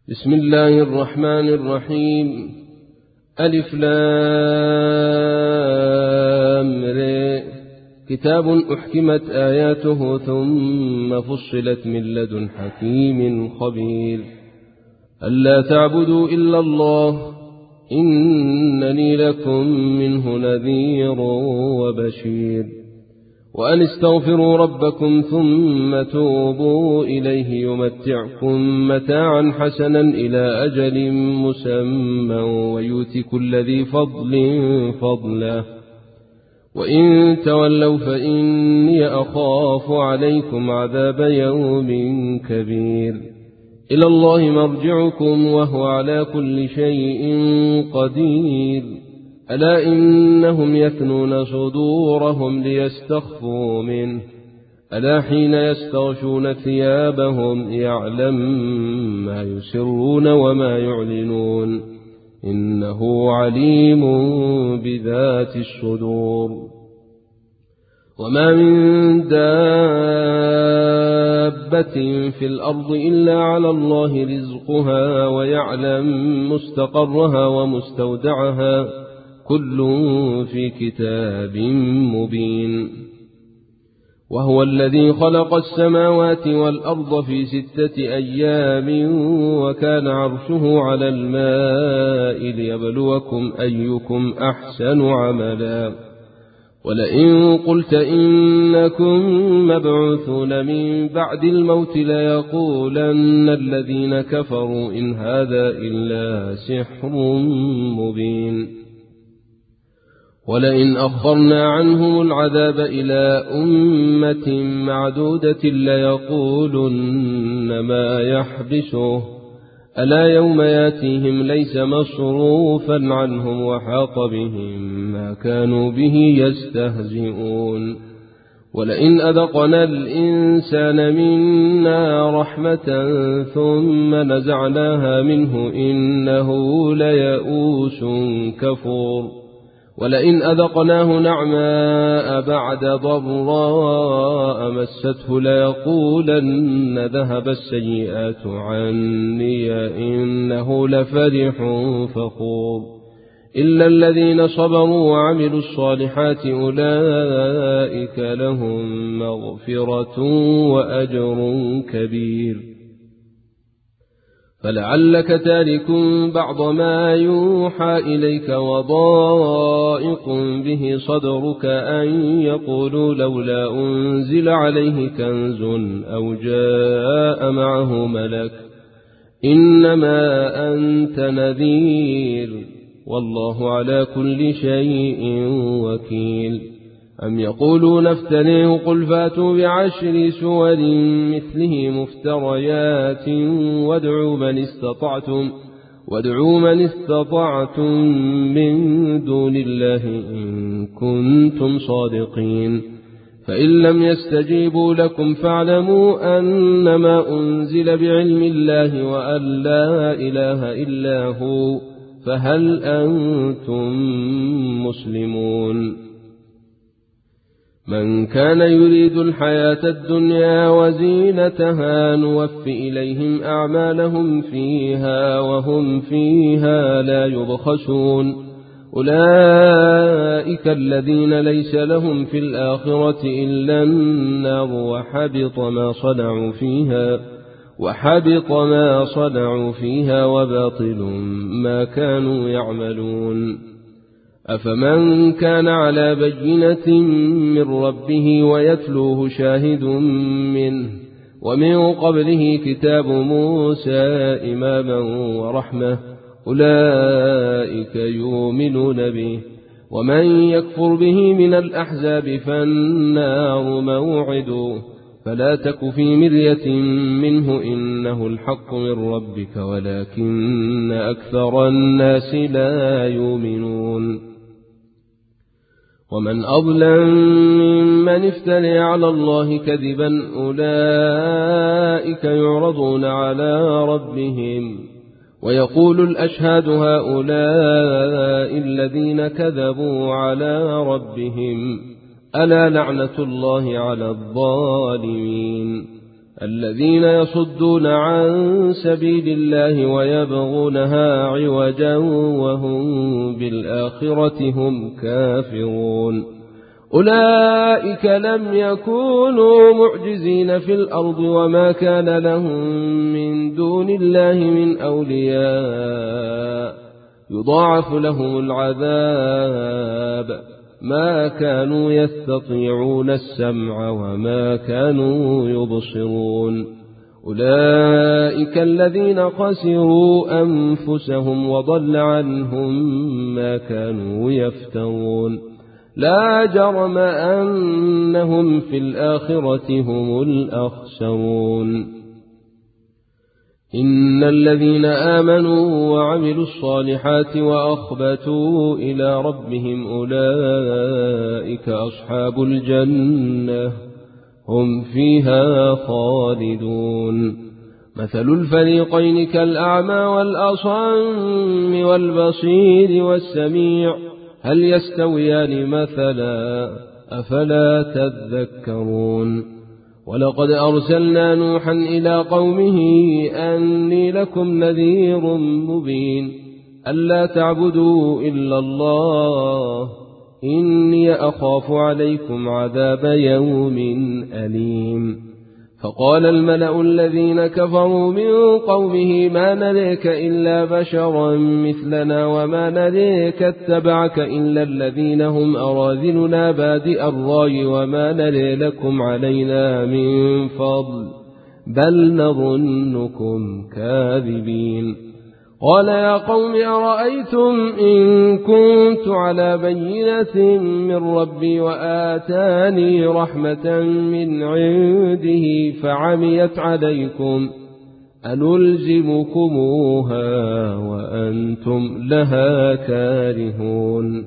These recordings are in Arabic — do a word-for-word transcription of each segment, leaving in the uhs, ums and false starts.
بسم الله الرحمن الرحيم. ألف لام ر. كتاب أحكمت آياته ثم فصلت من لدن حكيم خبير. ألا تعبدوا إلا الله إنني لكم منه نذير وبشير. وأن استغفروا ربكم ثم توبوا إليه يمتعكم متاعا حسنا إلى أجل مسمى ويؤت كل ذي فضل فضله. وإن تولوا فإني أخاف عليكم عذاب يوم كبير. إلى الله مرجعكم وهو على كل شيء قدير. ألا إنهم يثنون صدورهم ليستخفوا منه. ألا حين يستغشون ثيابهم يعلم ما يسرون وما يعلنون إنه عليم بذات الصدور. وما من دابة في الأرض إلا على الله رزقها ويعلم مستقرها ومستودعها كل في كتاب مبين. وهو الذي خلق السماوات والأرض في ستة أيام وكان عرشه على الماء ليبلوكم أيكم أحسن عملا. ولئن قلت إنكم مبعوثون من بعد الموت ليقولن الذين كفروا إن هذا إلا سحر مبين. ولئن أخرنا عنهم العذاب إلى أمة معدودة ليقولن ما يحبسه. ألا يوم ياتيهم ليس مصروفا عنهم وحاق بهم ما كانوا به يستهزئون. ولئن أذقنا الإنسان منا رحمة ثم نزعناها منه إنه ليئوس كفور. ولئن أذقناه نعماء بعد ضراء مسته ليقولن ذهب السيئات عني إنه لفرح فخور. إلا الذين صبروا وعملوا الصالحات أولئك لهم مغفرة وأجر كبير. فلعلك تارك بعض ما يوحى إليك وضائق به صدرك أن يقولوا لولا أنزل عليه كنز أو جاء معه ملك. إنما أنت نذير والله على كل شيء وكيل. أم يقولون افتريه قل فاتوا بعشر سور مثله مفتريات وادعوا من استطعتم وادعوا من استطعتم من دون الله إن كنتم صادقين. فإن لم يستجيبوا لكم فاعلموا أنما أنزل بعلم الله وأن لا إله إلا هو فهل أنتم مسلمون. من كان يريد الحياة الدنيا وزينتها نوف إليهم أعمالهم فيها وهم فيها لا يبخسون. أولئك الذين ليس لهم في الآخرة إلا النار وحبط ما صنعوا فيها وحبط ما صنعوا فيها وباطل ما كانوا يعملون. أفمن كان على بينة من ربه ويتلوه شاهد منه ومن قبله كتاب موسى إماما ورحمة أولئك يؤمنون به. ومن يكفر به من الأحزاب فالنار موعده. فلا تك في مرية منه إنه الحق من ربك ولكن أكثر الناس لا يؤمنون. ومن أظلم ممن افترى على الله كذبا أولئك يعرضون على ربهم ويقول الأشهاد هؤلاء الذين كذبوا على ربهم ألا لعنة الله على الظالمين. الذين يصدون عن سبيل الله ويبغونها عوجا وهم بالآخرة هم كافرون أولئك لم يكونوا معجزين في الأرض وما كان لهم من دون الله من أولياء يضاعف لهم العذاب ما كانوا يستطيعون السمع وما كانوا يبصرون أولئك الذين خسروا أنفسهم وضل عنهم ما كانوا يفترون لا جرم أنهم في الآخرة هم الأخسرون إن الذين آمنوا وعملوا الصالحات وأخبتوا إلى ربهم أولئك أصحاب الجنة هم فيها خالدون مثل الفريقين كالأعمى والأصم والبصير والسميع هل يستويان مثلا أفلا تذكرون ولقد أرسلنا نوحا إلى قومه أني لكم نذير مبين ألا تعبدوا إلا الله إني أخاف عليكم عذاب يوم أليم فقال الملأ الذين كفروا من قومه ما نريك إلا بشرا مثلنا وما نريك اتبعك إلا الذين هم أراذلنا بادئ الرأي وما نري لكم علينا من فضل بل نظنكم كاذبين قال يا قوم أرأيتم إن كنت على بينة من ربي وآتاني رحمة من عنده فعميت عليكم أنلزمكموها وأنتم لها كارهون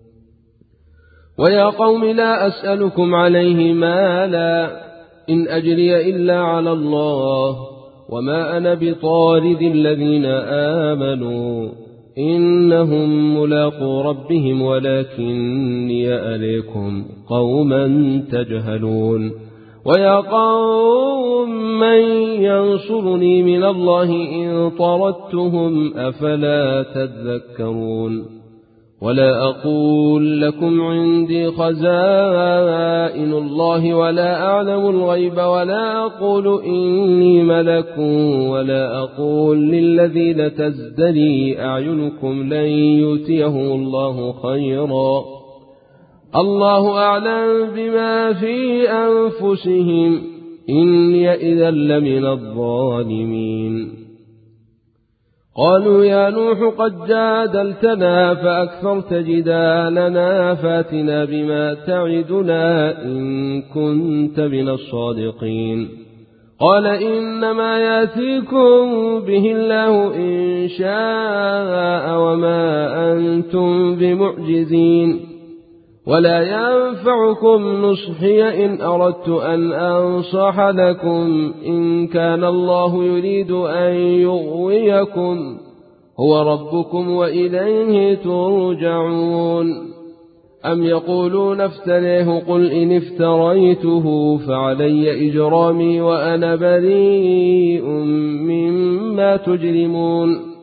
ويا قوم لا أسألكم عليه مالا إن أجري إلا على الله وما أنا بطارد الذين آمنوا إنهم ملاقو ربهم ولكني أريكم قوما تجهلون ويا قوم من ينصرني من الله إن طردتهم أفلا تذكرون ولا أقول لكم عندي خزائن الله ولا أعلم الغيب ولا أقول إني ملك ولا أقول للذين تزدري أعينكم لن يؤتيهم الله خيرا الله أعلم بما في أنفسهم إني إذا لمن الظالمين قالوا يا نوح قد جادلتنا فأكثرت جدالنا فاتنا بما تعدنا إن كنت من الصادقين قال إنما ياتيكم به الله إن شاء وما أنتم بمعجزين ولا ينفعكم نصحي إن أردت أن أنصح لكم إن كان الله يريد أن يغويكم هو ربكم وإليه ترجعون أم يقولون افتريه قل إن افتريته فعلي إجرامي وأنا بريء مما تجرمون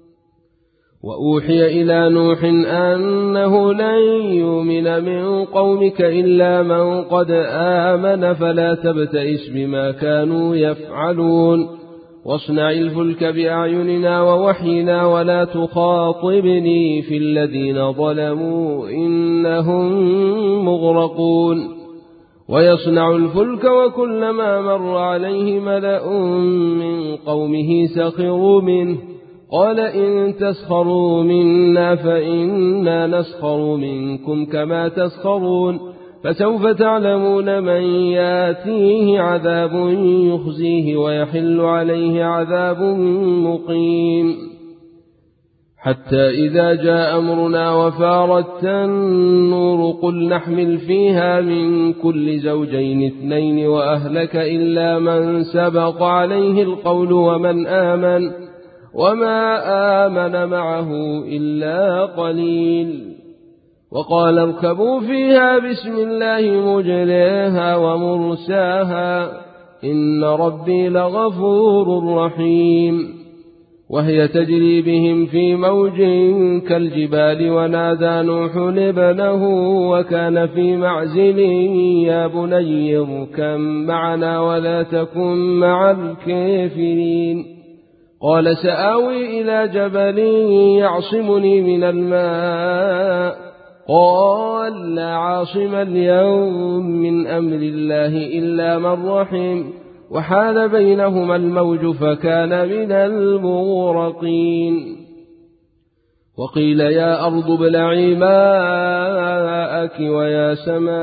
وأوحي إلى نوح أنه لن يؤمن من قومك إلا من قد آمن فلا تبتئس بما كانوا يفعلون واصنع الفلك بأعيننا ووحينا ولا تخاطبني في الذين ظلموا إنهم مغرقون ويصنع الفلك وكلما مر عليه ملأ من قومه سخروا منه قال إن تسخروا منا فإنا نسخر منكم كما تسخرون فسوف تعلمون من ياتيه عذاب يخزيه ويحل عليه عذاب مقيم حتى إذا جاء أمرنا وفارت النور قل نحمل فيها من كل زوجين اثنين وأهلك إلا من سبق عليه القول ومن آمن وما آمن معه إلا قليل وقال اركبوا فيها بسم الله مجريها ومرساها إن ربي لغفور رحيم. وهي تجري بهم في موج كالجبال ونادى نوح ابنه وكان في معزل يا بني اركب معنا ولا تكن مع الكافرين. قال سآوي إلى جبل يعصمني من الماء قال لا عاصم اليوم من أمر الله إلا من رحم وحال بينهما الموج فكان من المغرقين. وقيل يا أرض ابلعي ماءك ويا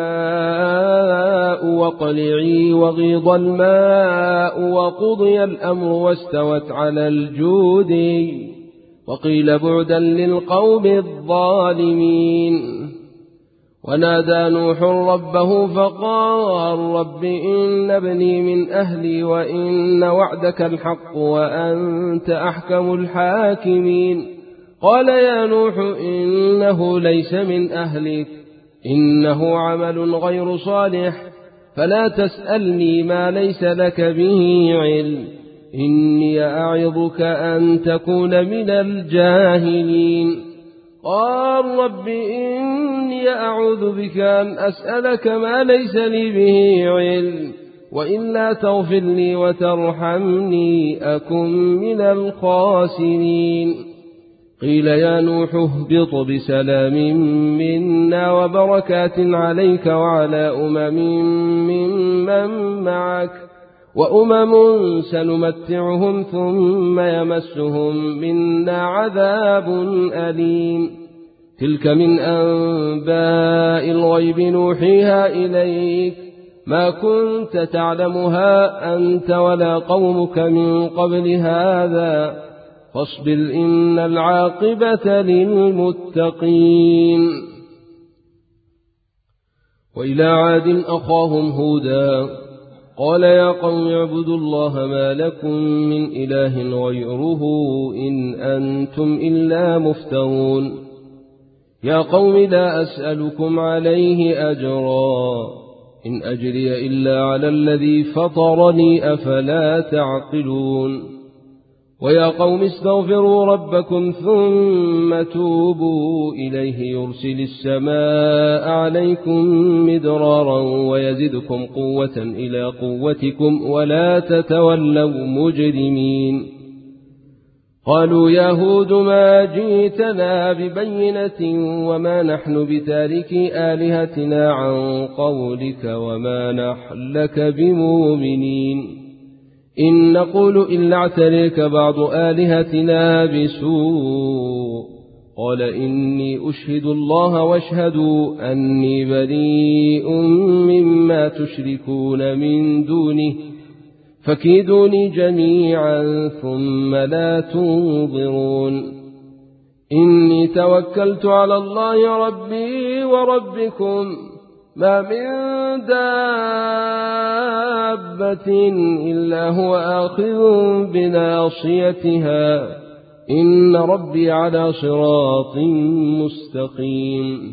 سماء واقلعي وغيض الماء وقضي الأمر واستوت على الجود. وقيل بعدا للقوم الظالمين. ونادى نوح ربه فقال رب إن ابني من أهلي وإن وعدك الحق وأنت أحكم الحاكمين. قال يا نوح إنه ليس من أهلك إنه عمل غير صالح فلا تسألني ما ليس لك به علم إني أعظك أن تكون من الجاهلين. قال رب إني أعوذ بك أن أسألك ما ليس لي به علم وإلا تغفر لي وترحمني أكن من الخاسرين. قيل يا نوح اهبط بسلام منا وبركات عليك وعلى أمم ممن معك وأمم سنمتعهم ثم يمسهم منا عذاب أليم. تلك من أنباء الغيب نوحيها إليك ما كنت تعلمها أنت ولا قومك من قبل هذا فاصبر إن العاقبة للمتقين. وإلى عاد أخاهم هودا قال يا قوم اعبدوا الله ما لكم من إله غيره إن أنتم إلا مفترون. يا قوم لا أسألكم عليه أجرا إن أجري إلا على الذي فطرني أفلا تعقلون. ويا قوم استغفروا ربكم ثم توبوا إليه يرسل السماء عليكم مدرارا ويزدكم قوة إلى قوتكم ولا تتولوا مجرمين. قالوا يا هود ما جئتنا ببينة وما نحن بتارك آلهتنا عن قولك وما نحن لك بمؤمنين إن نقول إلا اعتريك بعض آلهتنا بسوء. قال إني أشهد الله واشهدوا أني بريء مما تشركون من دونه فكيدوني جميعا ثم لا تنظرون. إني توكلت على الله ربي وربكم ما من دابة إلا هو آخذ بناصيتها إن ربي على صراط مستقيم.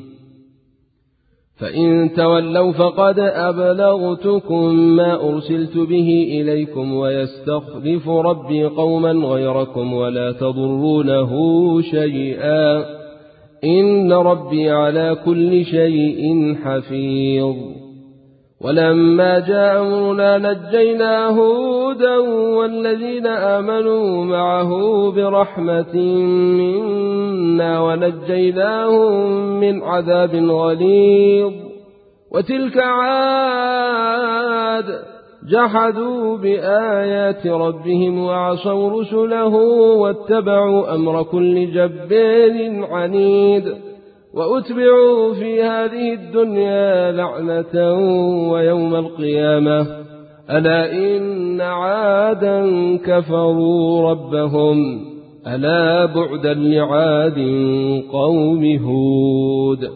فإن تولوا فقد أبلغتكم ما أرسلت به إليكم ويستخلف ربي قوما غيركم ولا تضرونه شيئا إن ربي على كل شيء حفيظ. ولما جاء أمرنا نجينا هودا والذين آمنوا معه برحمة منا ونجيناهم من عذاب غليظ. وتلك عاد جحدوا بآيات ربهم وعصوا رسله واتبعوا أمر كل جبار عنيد. وأتبعوا في هذه الدنيا لعنة ويوم القيامة ألا إن عادا كفروا ربهم ألا بعدا لعاد قوم هود.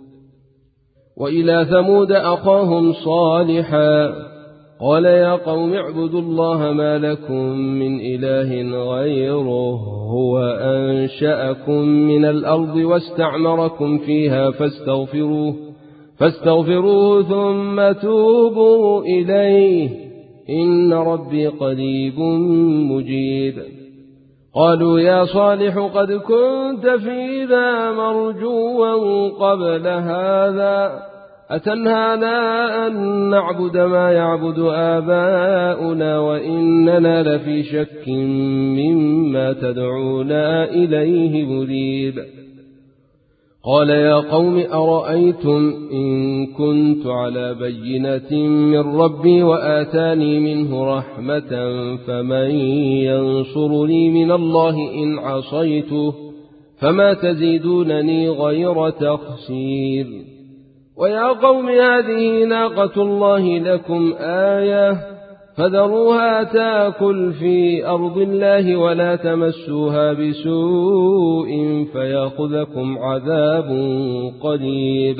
وإلى ثمود أخاهم صالحا قال يا قوم اعبدوا الله ما لكم من إله غيره هو أنشأكم من الأرض واستعمركم فيها فاستغفروه, فاستغفروه ثم توبوا إليه إن ربي قريب مجيب. قالوا يا صالح قد كنت فينا مرجوا قبل هذا أتنهانا أن نعبد ما يعبد آباؤنا وإننا لفي شك مما تدعونا إليه مريب. قال يا قوم أرأيتم إن كنت على بينة من ربي وآتاني منه رحمة فمن ينصرني من الله إن عصيته فما تزيدونني غير تخسير. ويا قوم هذه ناقة الله لكم آية فذروها تاكل في أرض الله ولا تمسوها بسوء فيأخذكم عذاب قريب.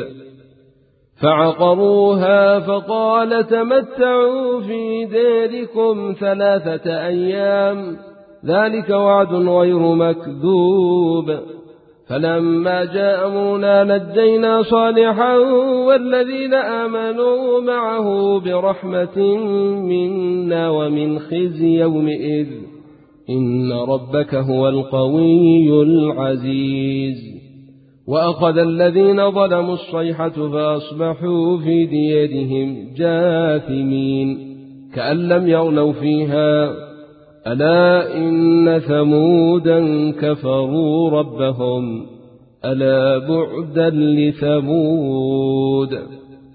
فعقروها فقال تمتعوا في ديركم ثلاثة أيام ذلك وعد غير مكذوب. فلما جاء أمرنا نجينا صالحا والذين آمنوا معه برحمة منا ومن خزي يومئذ إن ربك هو القوي العزيز. وأخذ الذين ظلموا الصيحة فأصبحوا في ديارهم جاثمين كأن لم يغنوا فيها ألا إن ثمودا كفروا ربهم ألا بعدا لثمود.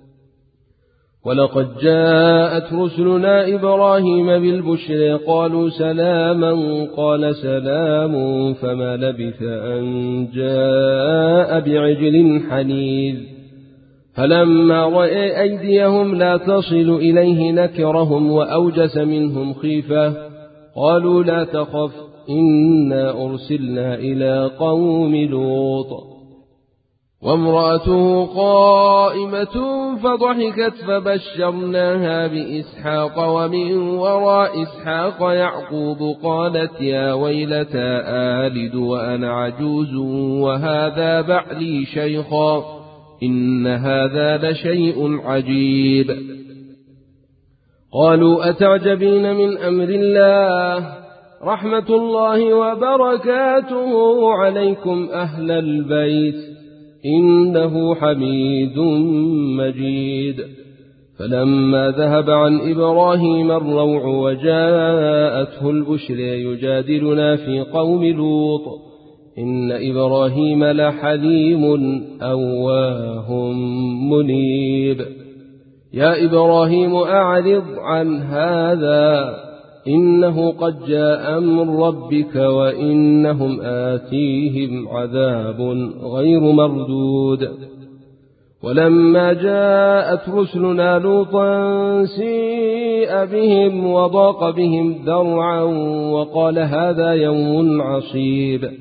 ولقد جاءت رسلنا إبراهيم بالبشر قالوا سلاما قال سلام فما لبث أن جاء بعجل حنيذ. فلما رأى أيديهم لا تصل إليه نكرهم وأوجس منهم خيفة قالوا لا تخف إنا أرسلنا إلى قوم لوط. وامرأته قائمة فضحكت فبشرناها بإسحاق ومن وراء إسحاق يعقوب قالت يا ويلتى آلد وأنا عجوز وهذا بعلي شيخا إن هذا لشيء عجيب. قالوا أتعجبين من أمر الله رحمة الله وبركاته عليكم أهل البيت إنه حميد مجيد. فلما ذهب عن إبراهيم الروع وجاءته البشر يجادلنا في قوم لوط إن إبراهيم لحليم أواه منيب. يا إبراهيم أعرض عن هذا إنه قد جاء أمر ربك وإنهم آتيهم عذاب غير مردود. ولما جاءت رسلنا لوطا سيء بهم وضاق بهم ذرعا وقال هذا يوم عصيب.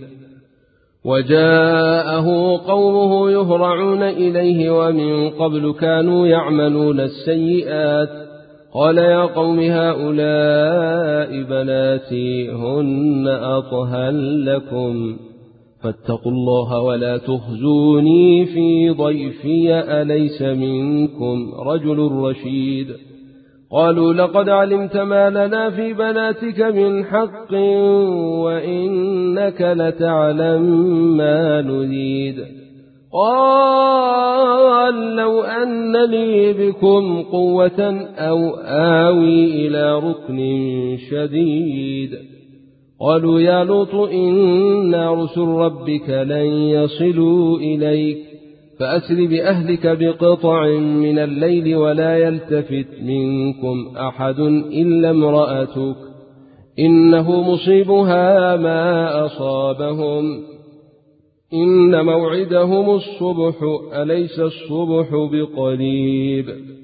وجاءه قومه يهرعون إليه ومن قبل كانوا يعملون السيئات قال يا قوم هؤلاء بناتي هن أطهر لكم فاتقوا الله ولا تخزوني في ضيفي أليس منكم رجل رشيد. قالوا لقد علمت ما لنا في بناتك من حق وإنك لتعلم ما نريد. قال لو أن لي بكم قوة أو آوي إلى ركن شديد. قالوا يا لوط إنا رسل ربك لن يصلوا إليك فأسر بأهلك بقطع من الليل ولا يلتفت منكم أحد إلا امرأتك إنه مصيبها ما أصابهم إن موعدهم الصبح أليس الصبح بقريب.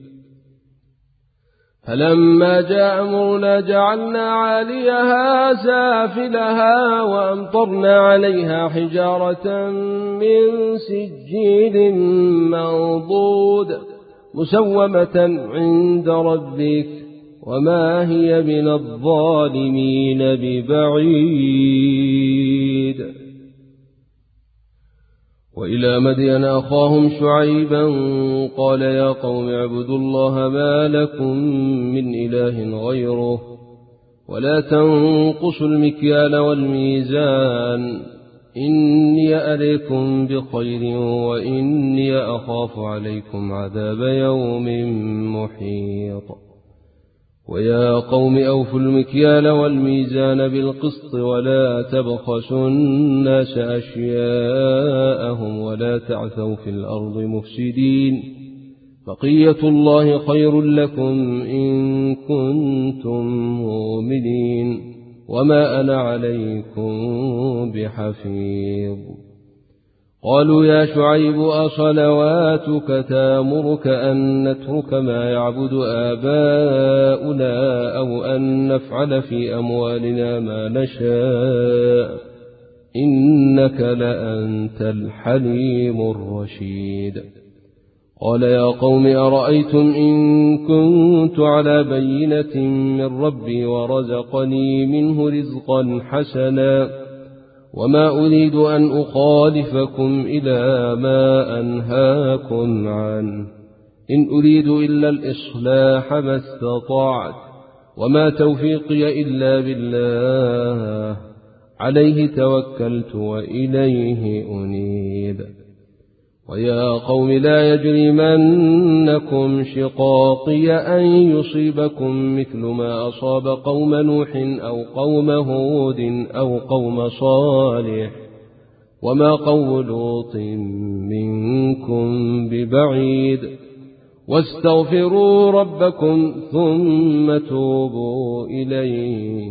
فلما جاء أمرنا جعلنا عاليها سافلها وأمطرنا عليها حجارة من سجيل منضود مسومة عند ربك وما هي من الظالمين ببعيد. وإلى مدين أخاهم شعيبا قال يا قوم اعبدوا الله ما لكم من إله غيره ولا تنقصوا المكيال والميزان إني أريكم بخير وإني أخاف عليكم عذاب يوم محيط. ويا قوم أوفوا المكيال والميزان بالقسط ولا تبخسوا الناس أشياءهم ولا تعثوا في الأرض مفسدين بقية الله خير لكم إن كنتم مؤمنين وما أنا عليكم بحفيظ. قالوا يا شعيب أصلواتك تامرك أن نترك ما يعبد آباؤنا أو أن نفعل في أموالنا ما نشاء إنك لأنت الحليم الرشيد. قال يا قوم أرأيتم إن كنت على بينة من ربي ورزقني منه رزقا حسنا وما أريد أن أخالفكم إلى ما أنهاكم عنه إن أريد إلا الإصلاح ما استطعت وما توفيقي إلا بالله عليه توكلت وإليه أنيب. ويا قوم لا يجرمنكم شقاقي أن يصيبكم مثل ما أصاب قوم نوح أو قوم هود أو قوم صالح وما قوم لوط منكم ببعيد واستغفروا ربكم ثم توبوا إليه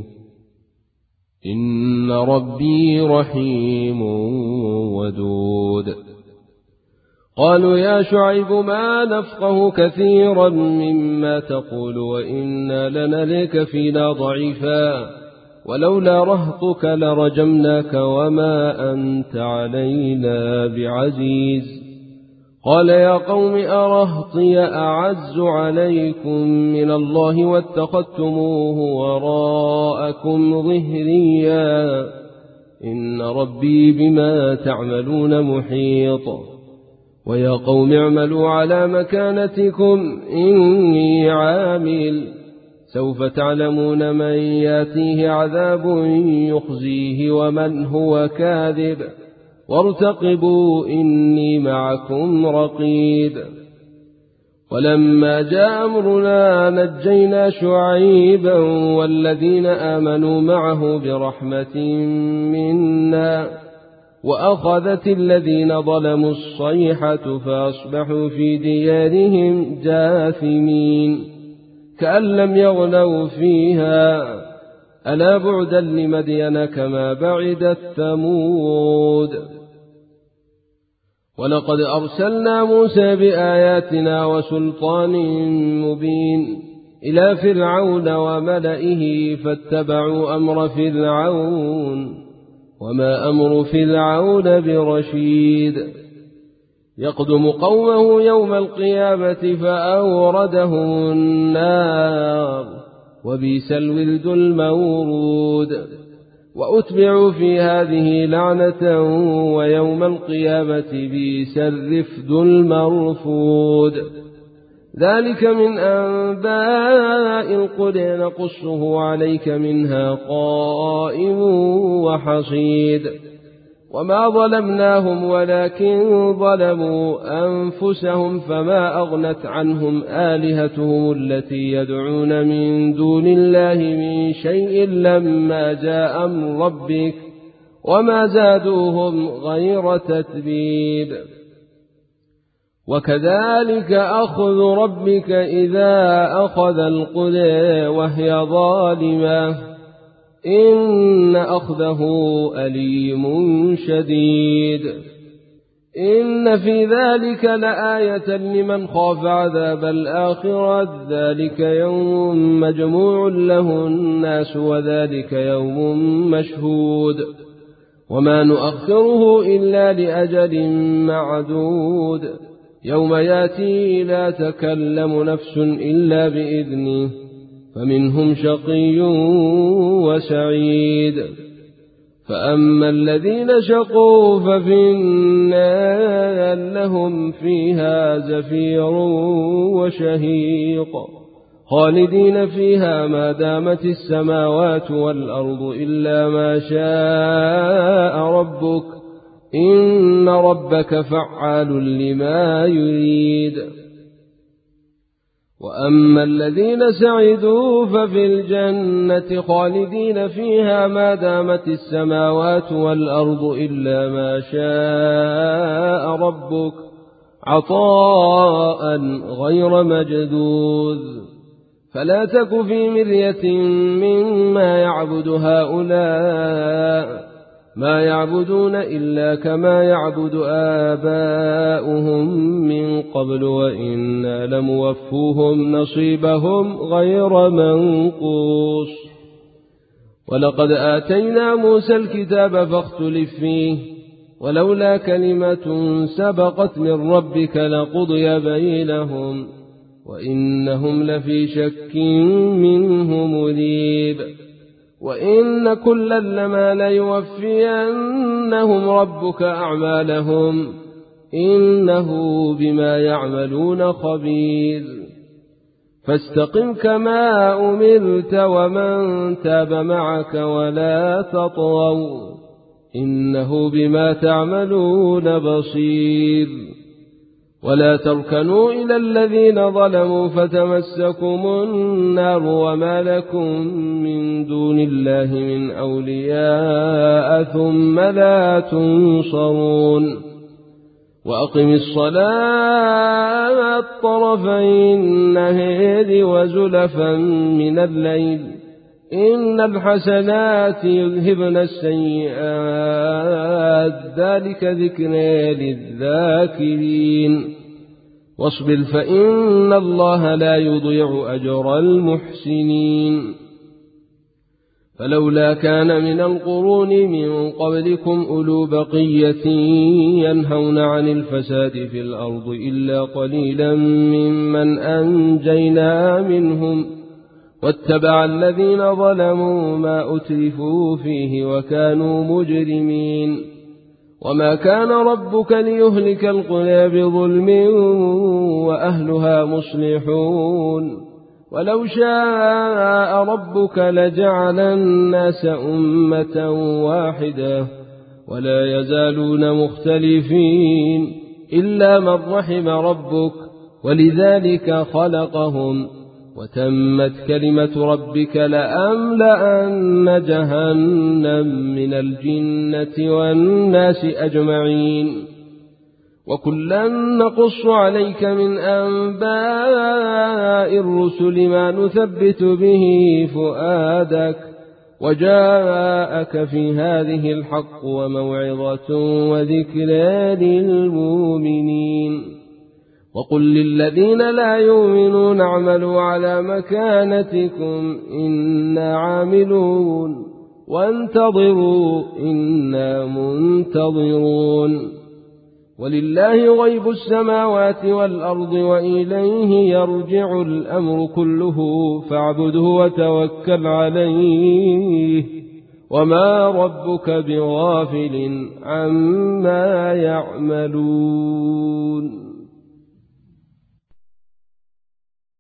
إن ربي رحيم ودود. قالوا يا شعيب ما نفقه كثيرا مما تقول وإنا لنريك فينا ضعيفا ولولا رهطك لرجمناك وما أنت علينا بعزيز. قال يا قوم أرهطي أعز عليكم من الله واتخذتموه وراءكم ظهريا إن ربي بما تعملون محيط. ويا قوم اعملوا على مكانتكم إني عامل سوف تعلمون من ياتيه عذاب يخزيه ومن هو كاذب وارتقبوا إني معكم رقيب. ولما جاء أمرنا نجينا شعيبا والذين آمنوا معه برحمة منا وأخذت الذين ظلموا الصيحة فأصبحوا في ديارهم جاثمين كأن لم يغنوا فيها ألا بعدا لمدين كما بعدت ثمود. ولقد أرسلنا موسى بآياتنا وسلطان مبين إلى فرعون وملئه فاتبعوا أمر فرعون وما أمر فرعون برشيد. يقدم قومه يوم القيامة فأوردهم النار وبئس الورد المورود وأتبعوا في هذه لعنة ويوم القيامة بئس الرفد المرفود. ذلك من أنباء القرى نقصه عليك منها قائم وحصيد. وما ظلمناهم ولكن ظلموا أنفسهم فما أغنت عنهم آلهتهم التي يدعون من دون الله من شيء لما جاء أمر ربك وما زادوهم غير تتبيب. وكذلك أخذ ربك إذا أخذ القرى وهي ظالمة إن أخذه أليم شديد. إن في ذلك لآية لمن خاف عذاب الآخرة ذلك يوم مجموع له الناس وذلك يوم مشهود وما نؤخره إلا لأجل معدود يوم ياتي لا تكلم نفس إلا بإذنه فمنهم شقي وسعيد. فأما الذين شقوا ففي النار لهم فيها زفير وشهيق خالدين فيها ما دامت السماوات والأرض إلا ما شاء ربك إن ربك فعال لما يريد. وأما الذين سعدوا ففي الجنة خالدين فيها ما دامت السماوات والأرض إلا ما شاء ربك عطاء غير مجدود. فلا تك في مرية مما يعبد هؤلاء ما يعبدون إلا كما يعبد آباؤهم من قبل وإنا لموفوهم نصيبهم غير منقوص. ولقد آتينا موسى الكتاب فاختلف فيه ولولا كلمة سبقت من ربك لقضي بينهم وإنهم لفي شك منه مريب. وإن كلا لما ليوفينهم ربك أعمالهم إنه بما يعملون خبير. فاستقم كما أمرت ومن تاب معك ولا تطغوا إنه بما تعملون بصير. ولا تركنوا إلى الذين ظلموا فتمسكم النار وما لكم من دون الله من أولياء ثم لا تنصرون. وأقم الصلاة طرفي النهار وزلفا من الليل إن الحسنات يذهبن السيئات ذلك ذكرى للذاكرين. واصبر فإن الله لا يضيع أجر المحسنين. فلولا كان من القرون من قبلكم أولو بقية ينهون عن الفساد في الأرض إلا قليلا ممن أنجينا منهم واتبع الذين ظلموا ما أترفوا فيه وكانوا مجرمين. وما كان ربك ليهلك القرى بظلم وأهلها مصلحون. ولو شاء ربك لجعل الناس أمة واحدة ولا يزالون مختلفين إلا من رحم ربك ولذلك خلقهم وتمت كلمة ربك لأملأن جهنم من الجنة والناس أجمعين. وكلا نقص عليك من أنباء الرسل ما نثبت به فؤادك وجاءك في هذه الحق وموعظة وذكرى للمؤمنين. وقل للذين لا يؤمنون اعملوا على مكانتكم إنا عاملون وانتظروا إنا منتظرون. ولله غيب السماوات والأرض وإليه يرجع الأمر كله فاعبده وتوكل عليه وما ربك بغافل عما يعملون.